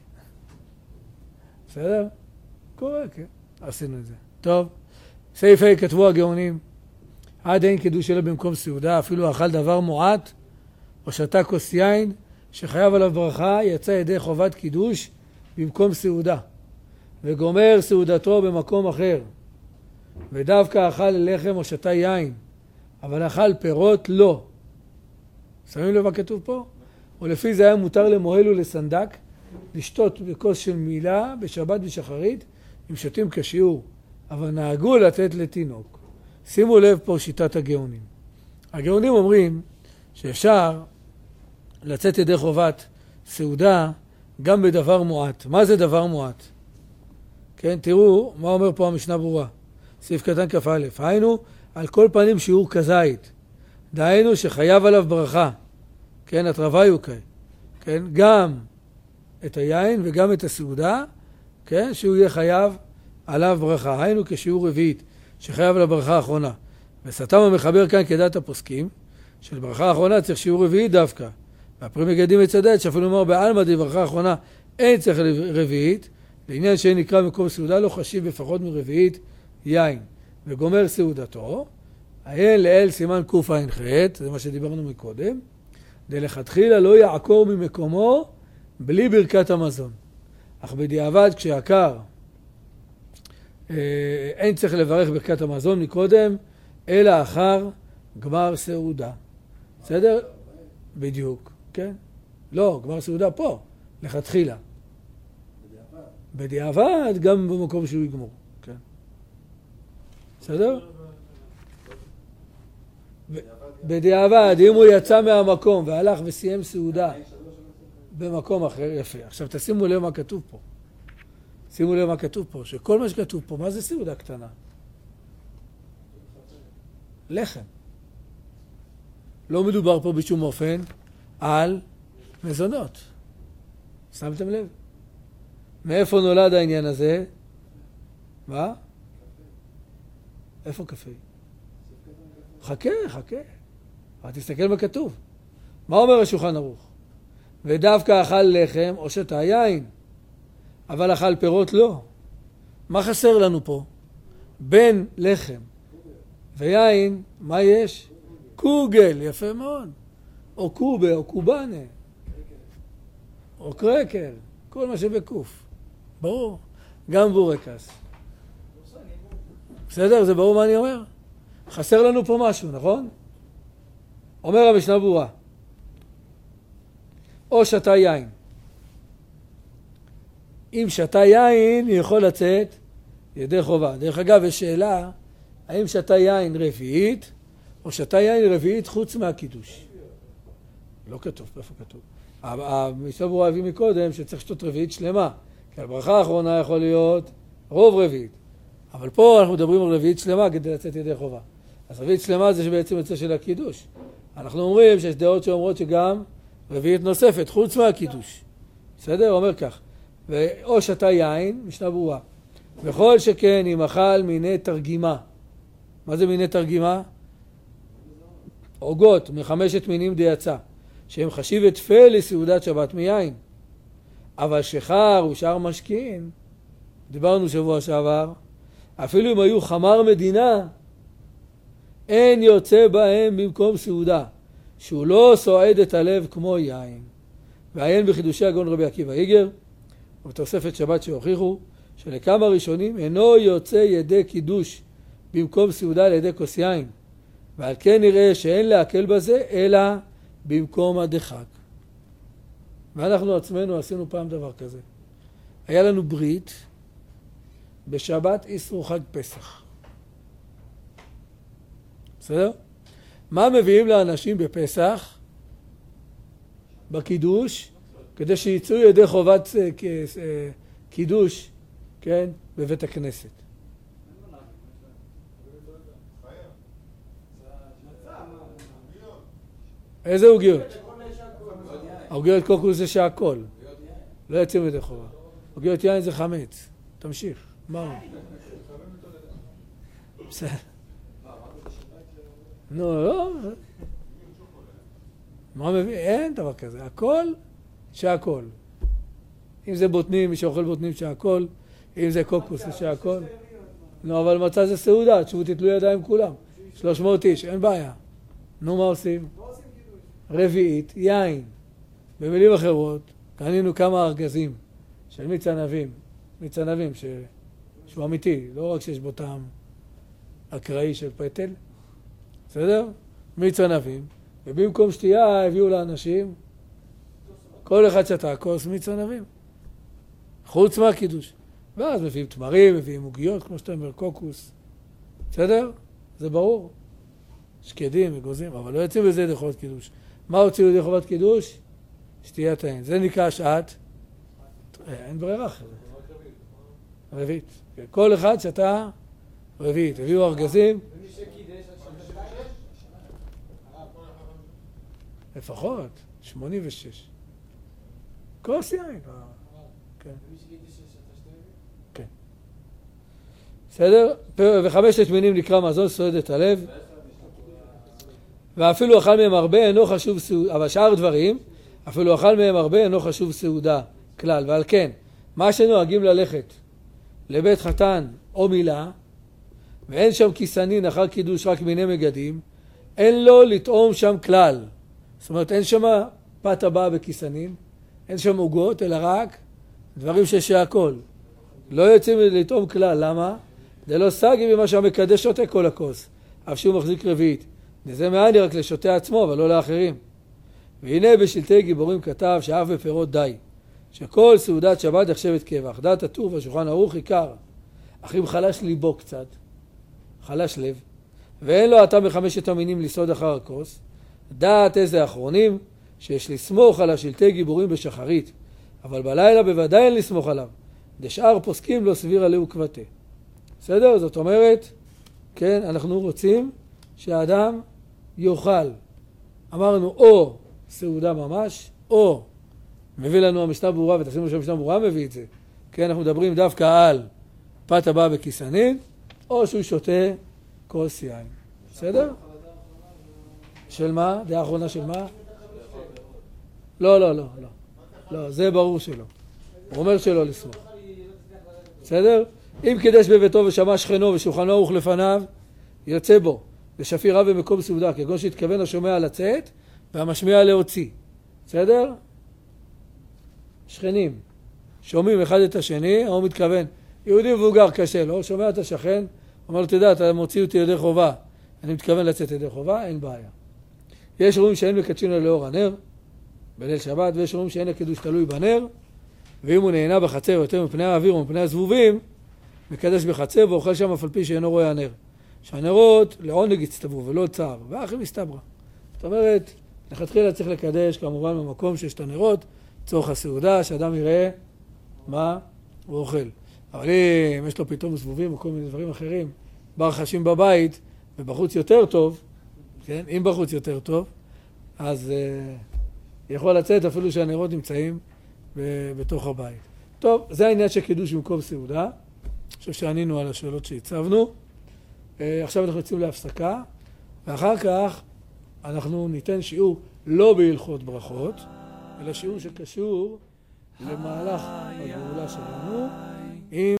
בסדר? קורה, כן. עשינו את זה. טוב. סעיף ה' כתבו הגאונים. עד אין קידוש אלא במקום סעודה, אפילו אכל דבר מועט, או שתה כוס יין, שחייב עליו ברכה, יצא ידי חובת קידוש במקום סעודה, וגומר סעודתו במקום אחר, ודווקא אכל לחם או שתה יין, אבל אכל פירות לא. שמים לב מה כתוב פה? ולפי זה היה מותר למוהל ולסנדק, לשתות בכוס של מילה בשבת ושחרית, אם שותים כשיעור, אבל נהגו לתת לתינוק. שימו לב פה שיטת הגאונים. הגאונים אומרים שאפשר לצאת ידי חובת סעודה גם בדבר מועט. מה זה דבר מועט? כן, תראו מה אומר פה המשנה ברורה. סעיף קטן כף א', היינו על כל פנים שיעור כזית. דהיינו שחייב עליו ברכה. כן, התרווה יוקי. כן, גם את היין וגם את הסעודה, כן, שהוא יהיה חייב עליו ברכה. היינו כשיעור רביעית. שחייב לברכה האחרונה. וסתם המחבר כאן כדעת הפוסקים, של ברכה האחרונה צריך שיעור רביעית דווקא. והפרי מגדים מצדד, שאפילו אומר בעלמא די ברכה האחרונה אין צריך רביעית, לעניין שאין נקרא מקום סעודה לא חשיב בפחות מרביעית יין. וגומר סעודתו, אין לאל סימן קוף עין חטא, זה מה שדיברנו מקודם, דלכתחילה לא יעקור ממקומו בלי ברכת המזון. אך בדיעבד כשעקר, אין צריך לברך ברכת המזון מקודם, אלא אחר גמר סעודה. בסדר? בדיוק, כן? לא, גמר סעודה פה, לכתחילה. בדיעבד גם במקום שהוא יגמור, כן? בסדר? בדיעבד, אם הוא יצא מהמקום והלך וסיים סעודה במקום אחר, יפה. עכשיו תשימו לב מה כתוב פה. שימו לב מה כתוב פה, שכל מה שכתוב פה, מה זה סעודה קטנה? לחם. לא מדובר פה בשום אופן על מזונות. שמתם לב? מאיפה נולד העניין הזה? מה? איפה קפה? חכה, חכה. אבל תסתכל מה כתוב. מה אומר השולחן ערוך? ודווקא אכל לחם או שתה יין, אבל אכל פירות לא. מה חסר לנו פה? בין לחם ויין, מה יש? קוגל, יפה מאוד. או קובה, או קובנה. או קרקר. כל מה שבקוף. ברור. גם בורקס. בסדר? זה ברור מה אני אומר? חסר לנו פה משהו, נכון? אומר המשנה ברורה. או שתה יין. אם שתה יין, יכול לצאת ידי חובה. דרך אגב, יש שאלה, האם שתה יין רביעית, או שתה יין רביעית חוץ מהקידוש? לא כתוב, איפה כתוב? המשנה ברורה הביא מקודם שצריך שתות רביעית שלמה, כי הברכה האחרונה יכול להיות רוב רביעית. אבל פה אנחנו מדברים על רביעית שלמה כדי לצאת ידי חובה. אז רביעית שלמה זה שבעצם יוצא של הקידוש. אנחנו אומרים שיש דעות שאומרות שגם רביעית נוספת, חוץ מהקידוש. בסדר? אומר כך. או שתה יין, משנה ברורה. וכל שכן אם אכל מיני תרגימה. מה זה מיני תרגימה? עוגות מחמשת מינים דיצה, שהם חשיב תפה לסעודת שבת מיין. אבל שחר ושאר משכין, דיברנו שבוע שעבר, אפילו אם היו חמר מדינה, אין יוצא בהם במקום סעודה, שהוא לא סועד את הלב כמו יין. ועיין בחידושי הגאון רבי עקיבא איגר, ובתוספת שבת שהוכיחו, שלכמה ראשונים אינו יוצא ידי קידוש במקום סעודה על ידי כוס יין. ועל כן נראה שאין להקל בזה, אלא במקום הדחק. ואנחנו עצמנו עשינו פעם דבר כזה. היה לנו ברית בשבת איסרו חג פסח. בסדר? מה מביאים לאנשים בפסח? בקידוש, כדי שיצאו ידי חובת קידוש, כן, בבית הכנסת. איזה עוגיות? עוגיות קוקוס זה שהכל. לא יוצאים ידי חובה. עוגיות יין זה חמץ. תמשיך. מה הוא? בסדר. נו, לא. מה מביא? אין דבר כזה. הכל שהכל. אם זה בוטנים, מי שאוכל בוטנים שהכל. אם זה קוקוס זה שהכל. נו, אבל מצה זה סעודה. תשבו תתלו ידיים כולם. שלוש מאות איש, אין בעיה. נו, מה עושים? רביעית, יין. במילים אחרות, קנינו כמה ארגזים של מיץ ענבים. מיץ ענבים ש... שהוא אמיתי, לא רק שיש בו טעם אקראי של פטל. בסדר? מיץ ענבים. ובמקום שתייה הביאו לאנשים, כל אחד שתה כוס מיץ ענבים. חוץ מהקידוש. ואז מביאים תמרים, מביאים עוגיות, כמו שאתה אומר, קוקוס. בסדר? זה ברור. שקדים וגוזים, אבל לא יוצאים בזה ידי חובת קידוש. מה הוציאו ידי חובת קידוש? שתיית היין. זה נקרא שעת. אין ברירה אחרת. רביעית. כל אחד שתה רביעית. הביאו ארגזים. לפחות, שמונים ושש. כוס יין. כן. כן. בסדר? וחמשת מינים נקרא מזון סועד את הלב. ואפילו אכל מהם הרבה אינו חשוב סעודה, אבל שאר דברים, אפילו אכל מהם הרבה אינו חשוב סעודה כלל. ועל כן, מה שנוהגים ללכת לבית חתן או מילה, ואין שם כיסנין אחר קידוש רק מיני מגדים, אין לו לטעום שם כלל. זאת אומרת, אין שם פת הבאה בכיסנין, אין שם עוגות, אלא רק דברים ששהכל. לא יוצאים לטעום כלל. למה? זה לא סגי במה שהמקדש שותה כל הכוס, אף שהוא מחזיק רביעית. זה מעני רק לשותה עצמו, אבל לא לאחרים. והנה בשלטי גיבורים כתב שאף בפירות די, שכל סעודת שבת נחשבת קבח. דעת הטור והשולחן ערוך עיקר, אך אם חלש ליבו קצת, חלש לב, ואין לו הטעם בחמשת המינים לסעוד אחר הכוס, דעת איזה אחרונים, שיש לסמוך על השלטי גיבורים בשחרית, אבל בלילה בוודאי אין לסמוך עליו, דשאר פוסקים לא סביר עליהו כבטה. בסדר? זאת אומרת, כן, אנחנו רוצים שהאדם יאכל. אמרנו או סעודה ממש, או מביא לנו המשנה ברורה, ותשימו שהמשנה ברורה מביא את זה, כן, אנחנו מדברים דווקא על פת הבאה בכיסנית, או שהוא שותה כוס יין. בסדר? של מה? דעה האחרונה של מה? לא, לא, לא, לא. לא, זה ברור שלא. הוא אומר שלא לסמוך. בסדר? אם קידש בביתו ושמע שכנו ושולחנו ערוך לפניו, יוצא בו ושפיר רב במקום סעודה, כגון שהתכוון השומע לצאת והמשמיע להוציא. בסדר? שכנים. שומעים אחד את השני, הוא מתכוון. יהודי מבוגר קשה לו, שומע את השכן, אומר לו, תדע, אתה מוציא אותי ידי חובה. אני מתכוון לצאת ידי חובה, אין בעיה. יש רואים שאין מקדשים לו לאור הנר, בליל שבת, ויש רואים שאין הקידוש תלוי בנר, ואם הוא נהנה בחצר יותר מפני האוויר ומפני הזבובים, מקדש בחצר ואוכל שם אף על פי שאינו רואה הנר. שהנרות לעונג הצטברו ולא צער, ואחי מסתברה. זאת אומרת, לכתחילה צריך לקדש כמובן במקום שיש את הנרות, צורך הסעודה, שאדם יראה מה הוא אוכל. אבל אם יש לו פתאום זבובים או כל מיני דברים אחרים, בר חשים בבית ובחוץ יותר טוב, כן? אם בחוץ יותר טוב, אז uh, יכול לצאת אפילו שהנרות נמצאים ב- בתוך הבית. טוב, זה העניין של קידוש במקום סעודה. אני חושב שענינו על השאלות שהצבנו. Uh, עכשיו אנחנו יוצאים להפסקה, ואחר כך אנחנו ניתן שיעור לא בהלכות ברכות, אלא שיעור שקשור למהלך הגאולה שלנו.